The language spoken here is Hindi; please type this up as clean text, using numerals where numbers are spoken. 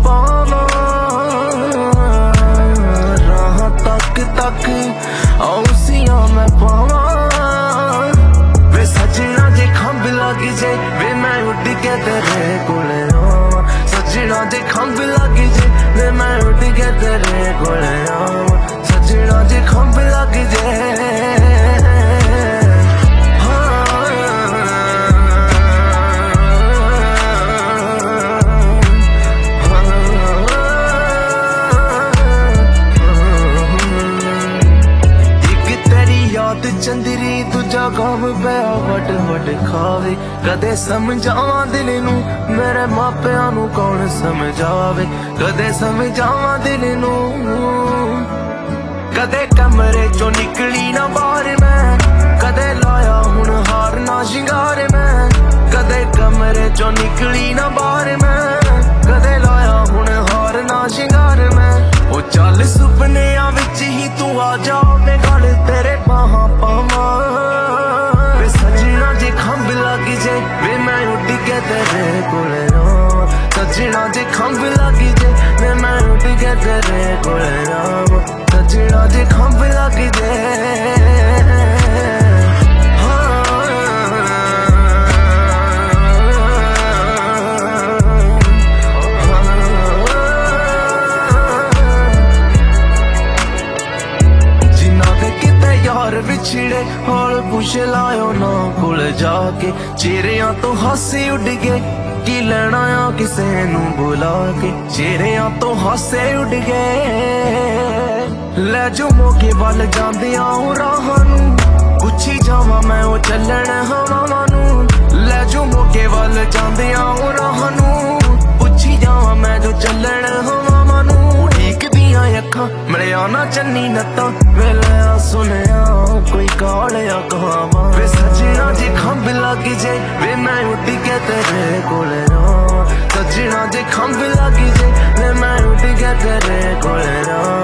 पावा राह तक तक औसियां मैं पावा वे सजना जे खंभ लग जे वे मैं उड़ के तेरे कोले आवा सजना जे खंभ लग जे वे मैं उड़ के तेरे कोले आवा सजना जे खंभ लग जे चंदरी दूजा काम पिया वट वट खावे कदे समझावा दिल नू मेरे मापियां नू कौन समझावे कदे समझावा दिल नू कदे कमरे चो निकली ना बाहर मैं कदे लाया हुण हार ना शिंगार मैं कदे कमरे चो निकली ना बाहर मैं कदे लाया हुण हार ना शिंगार मैं ओ चल सुपनियां विच ही तू आ जा मैं गल तेरे बाहां पावां वे सजना जे खंभ लग जे वे मैं उड़ के तेरे कोले आवां सजना जे खंभ लग जे वे मैं उड़ के तेरे कोले आवां सजना जे खंभ लग जे विछड़े हाल पुछ लायो ना कोल जाके चेहरियां तो हासे उड़ गए की लेना आ किसे नू बुला के चेहरियां तो हासे उड़ गए ले जो मौके वल जांदियां राह नू पुछी जावा मैं ओ चलण हवावां नू ले जो मौके वल जांदियां राह नू पुछी जावा मैं जो चलण हवावां नू अखा मिलिया ना चन्नी नत्ता वेले सुनिया कोई कालिया कहावा वे सजना जे खंभ लग जे वे मैं उड़ के तेरे कोले आवां सजना जे खंभ लग जे वे मैं उड़ के तेरे कोले आवां